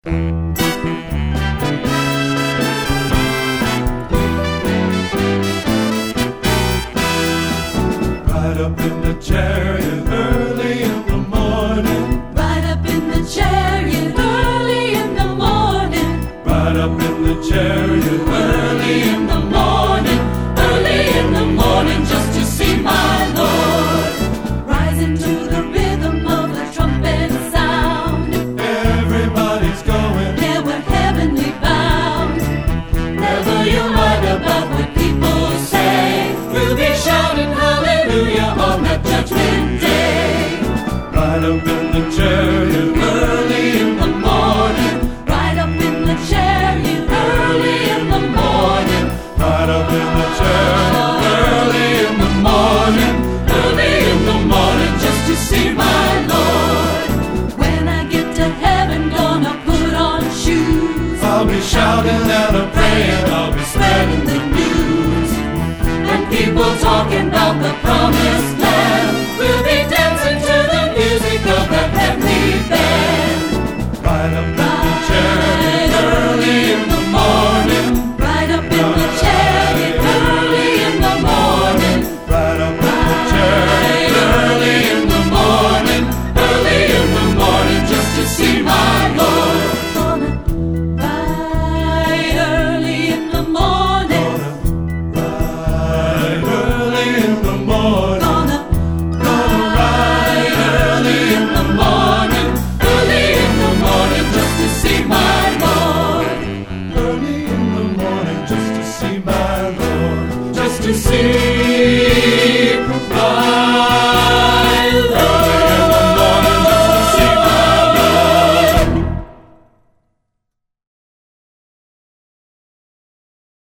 Right up in the chariot early in the morning. Right up in the chariot early in the morning. Right up in the chariot Early in the morning. Early in the morning, just to see my Lord. Rising to the rhythm of the trumpet sound. everybody's going. Yeah, we're heavenly bound. Never you mind about what people say. We'll be shouting hallelujah on that judgment day. Right up in the chariot Early in the morning. Right up in the chariot early in the morning. right up in the chariot Early in the morning. Early in the morning, just to see my Lord. When I get to heaven, gonna put on shoes. I'll be shouting and a praying. I'll be Spreading the news. And people talking about the promised land. We'll be dancing to the music of that heavenly band. right up